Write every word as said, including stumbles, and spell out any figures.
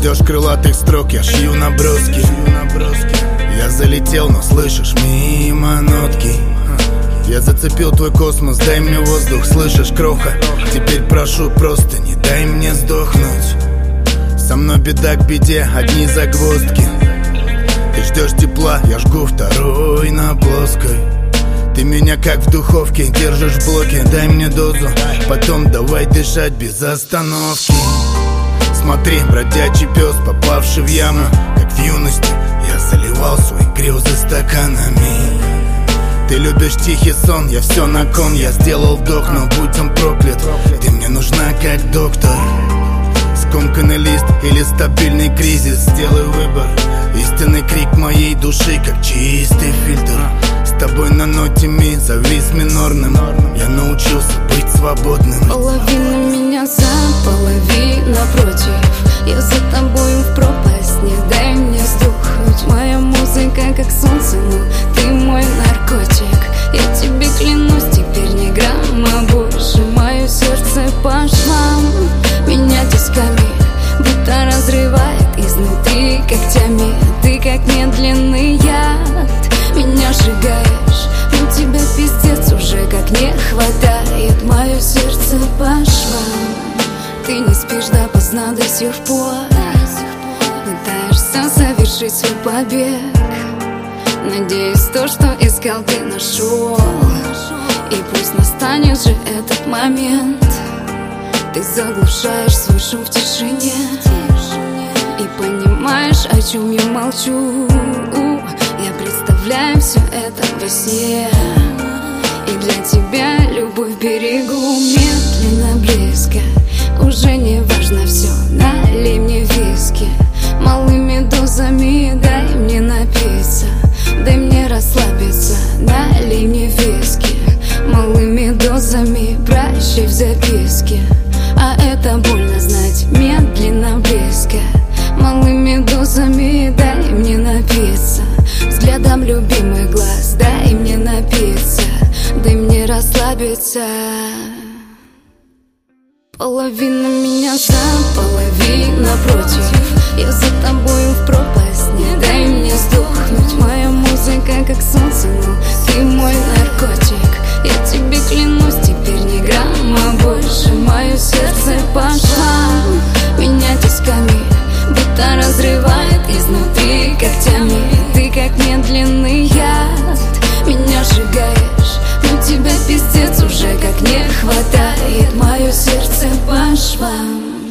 ждешь крылатых строк, я шью наброски. Я залетел, но слышишь мимо нотки. Я зацепил твой космос, дай мне воздух, слышишь, кроха? Теперь прошу, просто не дай мне сдохнуть. Со мной беда к беде, одни загвоздки. Ты ждешь тепла, я жгу второй на плоской. Ты меня как в духовке держишь в блоке, дай мне дозу, потом давай дышать без остановки. Смотри, бродячий пес, попавший в яму. Как в юности я заливал свои грезы стаканами. Ты любишь тихий сон, я все на кон. Я сделал вдох, но будь он проклят. Ты мне нужна как доктор. Скомканный лист или стабильный кризис, сделай выбор. Истинный крик моей души, как чистый фильтр. С тобой на ноте ми завис минорным. Я научился быть свободным. Половина меня за, половина против. Я за тобою в пропасть, не дай мне сдохнуть. Моя музыка как солнце, но ты мой наркотик. Я тебе клянусь, теперь ни грамма больше. Мое сердце по швам, меня тисками будто разрывает изнутри когтями. Ты как медленный яд, меня сжигаешь, но тебя пиздец уже как не хватает. Мое сердце по швам. Ты не спишь допоздна до сих пор, пытаешься совершить свой побег. Надеюсь, то, что искал, ты нашел. И пусть настанет же этот момент. Ты заглушаешь свой шум в тишине и понимаешь, о чем я молчу. Я представляю все это во сне, и для тебя любовь берегу. Медленно, близко, уже не важно все. Налей мне виски малыми дозами, дай мне напиться, дай мне расслабиться. Налей мне виски малыми дозами, прощай в записке. А это больно знать. Медленно, близко, малыми дозами, дай мне напиться. Взглядом любимый глаз, дай мне напиться, дай мне расслабиться. Половина меня за, половина против. Я за тобою в пропасть, не дай мне сдохнуть. Моя музыка как солнце, но ты мой наркотик. Я тебе клянусь, теперь ни грамма больше. Мое сердце по швам, меня тисками будто разрывает изнутри когтями. Ты как медленный яд, меня сжигаешь, но тебя пиздец уже как не хватает. Мое сердце по швам.